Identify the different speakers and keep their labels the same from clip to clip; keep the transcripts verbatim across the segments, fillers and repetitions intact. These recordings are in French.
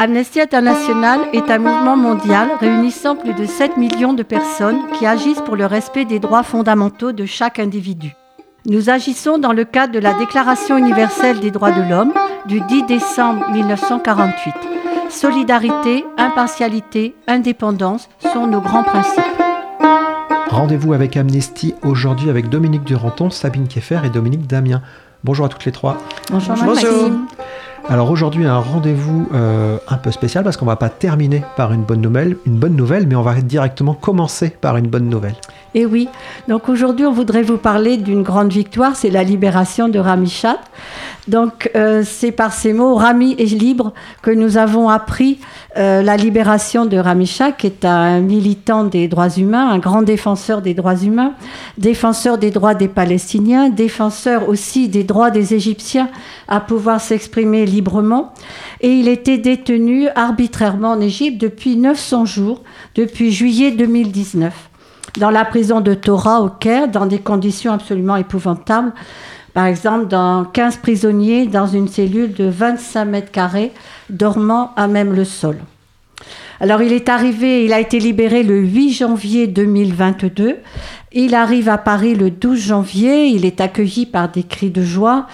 Speaker 1: Amnesty International est un mouvement mondial réunissant plus de sept millions de personnes qui agissent pour le respect des droits fondamentaux de chaque individu. Nous agissons dans le cadre de la Déclaration universelle des droits de l'homme du dix décembre mille neuf cent quarante-huit. Solidarité, impartialité, indépendance sont nos grands principes.
Speaker 2: Rendez-vous avec Amnesty aujourd'hui avec Dominique Duranton, Sabine Keffer et Dominique Damien. Bonjour à toutes les trois.
Speaker 1: Bonjour,
Speaker 3: Bonjour.
Speaker 1: Maxime.
Speaker 2: Alors aujourd'hui un rendez-vous euh, un peu spécial parce qu'on ne va pas terminer par une bonne nouvelle, une bonne nouvelle, mais on va directement commencer par une bonne nouvelle.
Speaker 1: Et oui, donc aujourd'hui on voudrait vous parler d'une grande victoire, c'est la libération de Rami Chad. Donc euh, c'est par ces mots, Rami est libre, que nous avons appris euh, la libération de Rami Chad, qui est un militant des droits humains, un grand défenseur des droits humains, défenseur des droits des Palestiniens, défenseur aussi des droits des Égyptiens à pouvoir s'exprimer librement. Et il était détenu arbitrairement en Égypte depuis neuf cents jours, depuis juillet deux mille dix-neuf, dans la prison de Tora au Caire, dans des conditions absolument épouvantables. Par exemple, dans quinze prisonniers dans une cellule de vingt-cinq mètres carrés, dormant à même le sol. Alors, il est arrivé, il a été libéré le huit janvier deux mille vingt-deux. Il arrive à Paris le douze janvier. Il est accueilli par des cris de joie.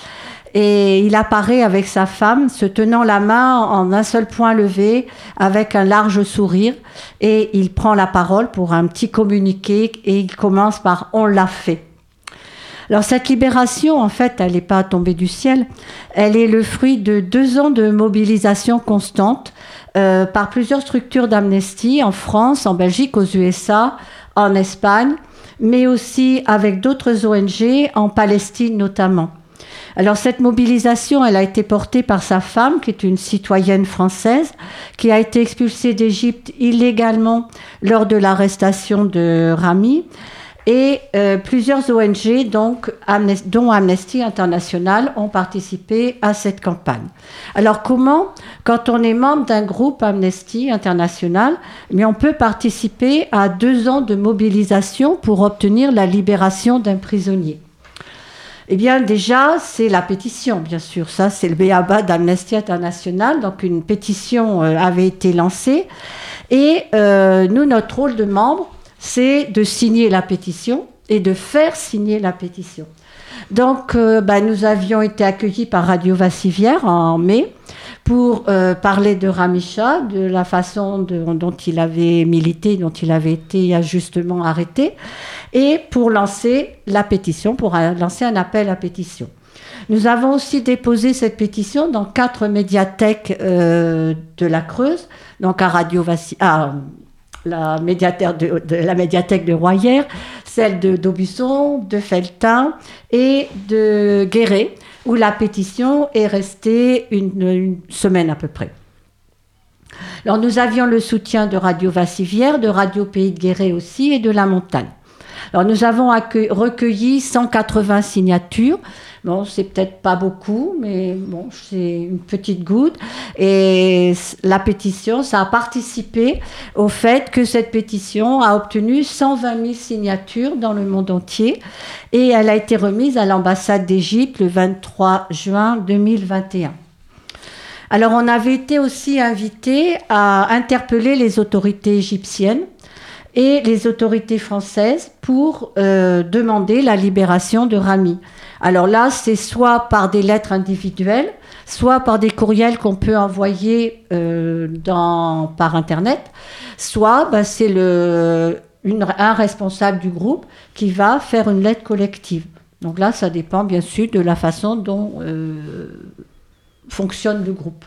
Speaker 1: Et il apparaît avec sa femme, se tenant la main en un seul point levé, avec un large sourire. Et il prend la parole pour un petit communiqué et il commence par « On l'a fait ». Alors cette libération, en fait, elle n'est pas tombée du ciel. Elle est le fruit de deux ans de mobilisation constante euh, par plusieurs structures d'Amnesty en France, en Belgique, aux U S A, en Espagne, mais aussi avec d'autres O N G, en Palestine notamment. Alors cette mobilisation, elle a été portée par sa femme, qui est une citoyenne française, qui a été expulsée d'Égypte illégalement lors de l'arrestation de Rami. Et euh, plusieurs O N G, donc, Amnesty, dont Amnesty International, ont participé à cette campagne. Alors comment, quand on est membre d'un groupe Amnesty International, mais on peut participer à deux ans de mobilisation pour obtenir la libération d'un prisonnier? Eh bien, déjà, c'est la pétition, bien sûr. Ça, c'est le b a ba d'Amnesty International. Donc, une pétition euh, avait été lancée. Et euh, nous, notre rôle de membre, c'est de signer la pétition et de faire signer la pétition. Donc, euh, bah, nous avions été accueillis par Radio Vassivière en mai pour euh, parler de Rami Chad, de la façon de, dont il avait milité, dont il avait été injustement arrêté, et pour lancer la pétition, pour lancer un appel à pétition. Nous avons aussi déposé cette pétition dans quatre médiathèques euh, de la Creuse, donc à Radio Vassivière, la médiathèque de, de, la médiathèque de Royères, celle de d'Aubusson, de Felletin et de Guéret, où la pétition est restée une, une semaine à peu près. Alors nous avions le soutien de Radio Vassivière, de Radio Pays de Guéret aussi et de La Montagne. Alors nous avons accueilli, recueilli cent quatre-vingts signatures. Bon, c'est peut-être pas beaucoup, mais bon, c'est une petite goutte. Et la pétition, ça a participé au fait que cette pétition a obtenu cent vingt mille signatures dans le monde entier. Et elle a été remise à l'ambassade d'Égypte le vingt-trois juin deux mille vingt et un. Alors, on avait été aussi invités à interpeller les autorités égyptiennes et les autorités françaises pour euh, demander la libération de Rami. Alors là, c'est soit par des lettres individuelles, soit par des courriels qu'on peut envoyer euh, dans, par Internet, soit ben, c'est le, une, un responsable du groupe qui va faire une lettre collective. Donc là, ça dépend bien sûr de la façon dont euh, fonctionne le groupe.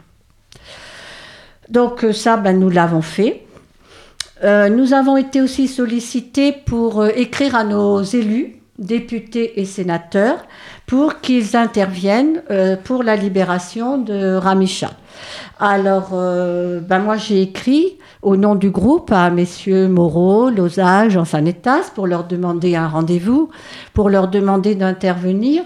Speaker 1: Donc ça, ben, nous l'avons fait. Euh, nous avons été aussi sollicités pour euh, écrire à nos élus, députés et sénateurs, pour qu'ils interviennent euh, pour la libération de Rami Chad. Alors, euh, ben moi j'ai écrit au nom du groupe à messieurs Moreau, Lozage, Jean Sanetas, pour leur demander un rendez-vous, pour leur demander d'intervenir.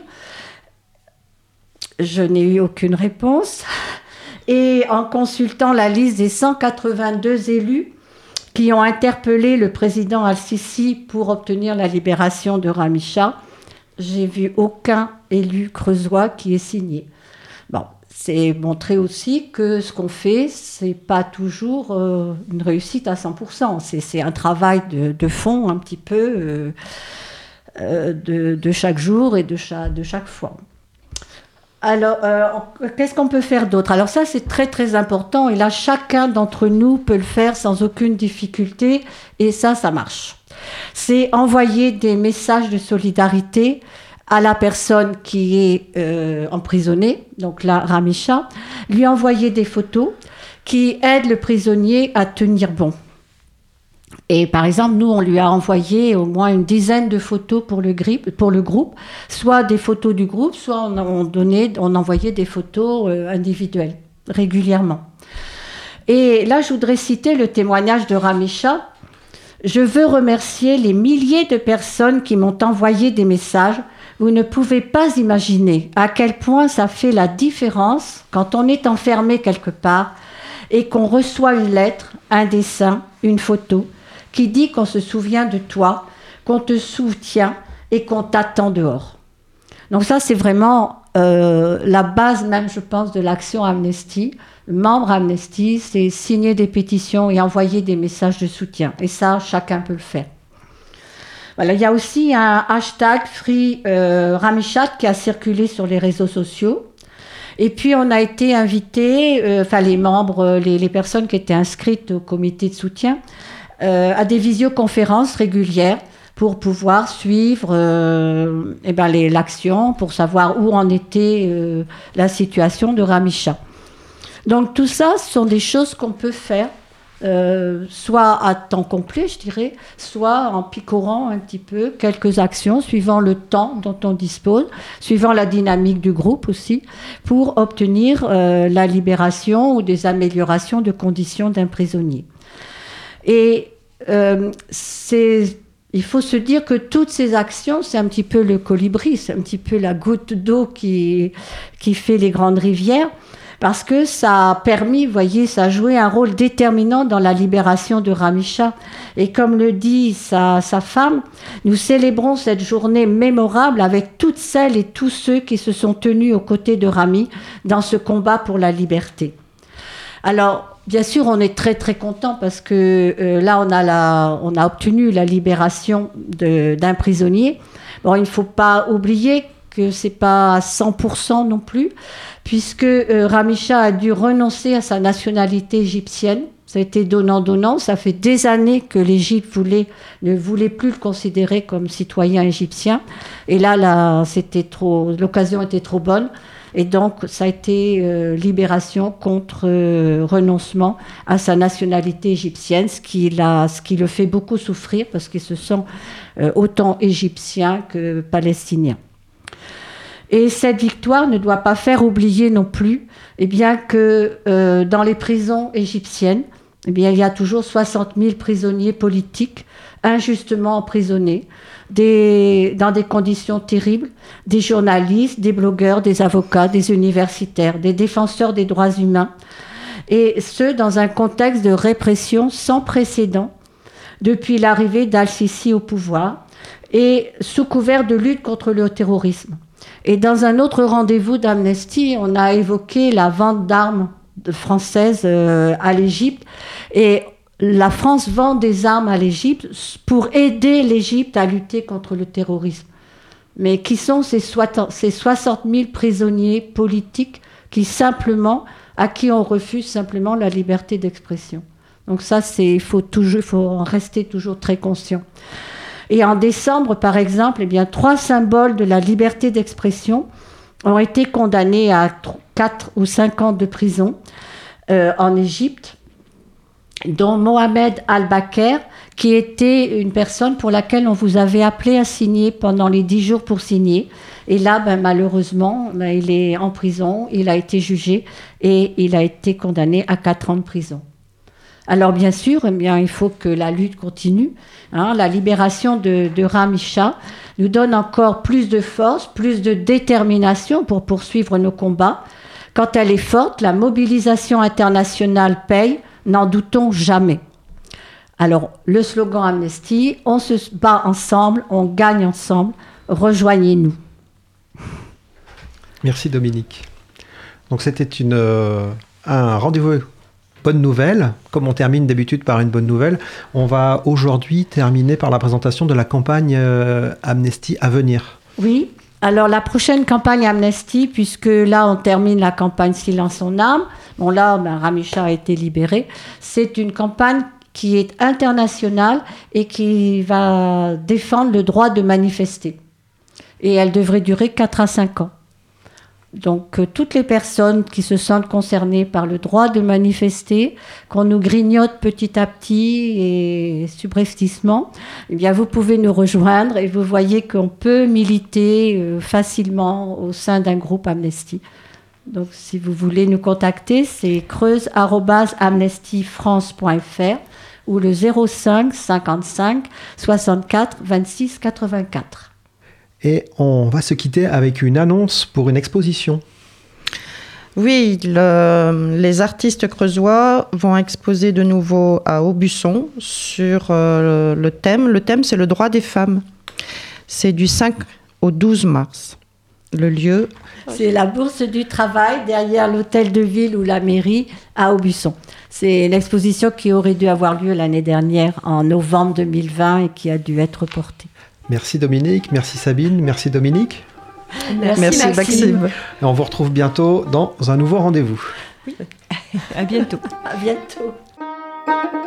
Speaker 1: Je n'ai eu aucune réponse. Et en consultant la liste des cent quatre-vingt-deux élus qui ont interpellé le président Al-Sisi pour obtenir la libération de Rami Chad, j'ai vu aucun élu creusois qui ait signé. Bon, c'est montrer aussi que ce qu'on fait, c'est pas toujours euh, une réussite à cent pour cent. C'est, c'est un travail de, de fond un petit peu euh, euh, de, de chaque jour et de chaque, de chaque fois. Alors, euh, qu'est-ce qu'on peut faire d'autre? Alors ça, c'est très très important et là, chacun d'entre nous peut le faire sans aucune difficulté et ça, ça marche. C'est envoyer des messages de solidarité à la personne qui est euh, emprisonnée, donc là, Ramisha, lui envoyer des photos qui aident le prisonnier à tenir bon. Et par exemple, nous, on lui a envoyé au moins une dizaine de photos pour le, grip, pour le groupe, soit des photos du groupe, soit on, on, donnait, on envoyait des photos euh, individuelles, régulièrement. Et là, je voudrais citer le témoignage de Ramisha. Je veux remercier les milliers de personnes qui m'ont envoyé des messages. Vous ne pouvez pas imaginer à quel point ça fait la différence quand on est enfermé quelque part et qu'on reçoit une lettre, un dessin, une photo qui dit qu'on se souvient de toi, qu'on te soutient et qu'on t'attend dehors. Donc ça, c'est vraiment euh, la base même, je pense, de l'action Amnesty. Membre Amnesty, c'est signer des pétitions et envoyer des messages de soutien. Et ça, chacun peut le faire. Voilà, il y a aussi un hashtag Free euh, Ramishat qui a circulé sur les réseaux sociaux. Et puis, on a été invités, euh, enfin les membres, les, les personnes qui étaient inscrites au comité de soutien, euh, à des visioconférences régulières pour pouvoir suivre euh, eh ben, les, l'action, pour savoir où en était euh, la situation de Ramisha. Donc tout ça, ce sont des choses qu'on peut faire, euh, soit à temps complet, je dirais, soit en picorant un petit peu quelques actions, suivant le temps dont on dispose, suivant la dynamique du groupe aussi, pour obtenir euh, la libération ou des améliorations de conditions d'un prisonnier. Et euh, c'est... il faut se dire que toutes ces actions, c'est un petit peu le colibri, c'est un petit peu la goutte d'eau qui, qui fait les grandes rivières, parce que ça a permis, vous voyez, ça a joué un rôle déterminant dans la libération de Ramisha. Et comme le dit sa, sa femme, nous célébrons cette journée mémorable avec toutes celles et tous ceux qui se sont tenus aux côtés de Rami dans ce combat pour la liberté. Alors, bien sûr, on est très très content parce que euh, là, on a, la, on a obtenu la libération de, d'un prisonnier. Bon, il ne faut pas oublier que ce n'est pas à cent pour cent non plus, puisque euh, Ramisha a dû renoncer à sa nationalité égyptienne. Ça a été donnant-donnant. Ça fait des années que l'Égypte voulait, ne voulait plus le considérer comme citoyen égyptien. Et là, là c'était trop, l'occasion était trop bonne. Et donc, ça a été euh, libération contre euh, renoncement à sa nationalité égyptienne, ce qui, l'a, ce qui le fait beaucoup souffrir parce qu'il se sent euh, autant égyptien que palestinien. Et cette victoire ne doit pas faire oublier non plus eh bien, que euh, dans les prisons égyptiennes, eh bien, il y a toujours soixante mille prisonniers politiques injustement emprisonnés, des, dans des conditions terribles, des journalistes, des blogueurs, des avocats, des universitaires, des défenseurs des droits humains, et ce, dans un contexte de répression sans précédent depuis l'arrivée d'Al-Sisi au pouvoir et sous couvert de lutte contre le terrorisme. Et dans un autre rendez-vous d'Amnesty, on a évoqué la vente d'armes françaises euh, à l'Égypte. Et la France vend des armes à l'Égypte pour aider l'Égypte à lutter contre le terrorisme. Mais qui sont ces soixante mille prisonniers politiques qui simplement, à qui on refuse simplement la liberté d'expression. Donc ça, c'est, il faut toujours, faut en rester toujours très conscient. Et en décembre, par exemple, eh bien, trois symboles de la liberté d'expression ont été condamnés à quatre ou cinq ans de prison euh, en Égypte, dont Mohamed Al-Bakr, qui était une personne pour laquelle on vous avait appelé à signer pendant les dix jours pour signer. Et là, ben, malheureusement, ben, il est en prison, il a été jugé et il a été condamné à quatre ans de prison. Alors bien sûr, eh bien, il faut que la lutte continue. Hein. La libération de, de Ramisha nous donne encore plus de force, plus de détermination pour poursuivre nos combats. Quand elle est forte, la mobilisation internationale paye, n'en doutons jamais. Alors, le slogan Amnesty, on se bat ensemble, on gagne ensemble, rejoignez-nous.
Speaker 2: Merci Dominique. Donc c'était une, euh, un rendez-vous bonne nouvelle. Comme on termine d'habitude par une bonne nouvelle, on va aujourd'hui terminer par la présentation de la campagne euh, Amnesty à venir.
Speaker 1: Oui, alors la prochaine campagne Amnesty, puisque là on termine la campagne Silence son âme, bon là ben, Rami Shah a été libéré, c'est une campagne qui est internationale et qui va défendre le droit de manifester. Et elle devrait durer quatre à cinq ans. Donc, euh, toutes les personnes qui se sentent concernées par le droit de manifester, qu'on nous grignote petit à petit et subrepticement, eh bien, vous pouvez nous rejoindre et vous voyez qu'on peut militer euh, facilement au sein d'un groupe Amnesty. Donc, si vous voulez nous contacter, c'est creuse arobase amnesty france point f r ou le zéro cinq cinquante-cinq soixante-quatre vingt-six quatre-vingt-quatre.
Speaker 2: Et on va se quitter avec une annonce pour une exposition.
Speaker 3: Oui, le, les artistes creusois vont exposer de nouveau à Aubusson sur euh, le thème. Le thème, c'est le droit des femmes. C'est du cinq au douze mars. Le lieu...
Speaker 1: C'est la Bourse du Travail, derrière l'hôtel de ville ou la mairie, à Aubusson. C'est l'exposition qui aurait dû avoir lieu l'année dernière, en novembre deux mille vingt, et qui a dû être reportée.
Speaker 2: Merci Dominique, merci Sabine, merci Dominique.
Speaker 3: Merci, merci Maxime. Maxime.
Speaker 2: Et on vous retrouve bientôt dans un nouveau rendez-vous.
Speaker 4: Oui. À bientôt.
Speaker 1: À bientôt.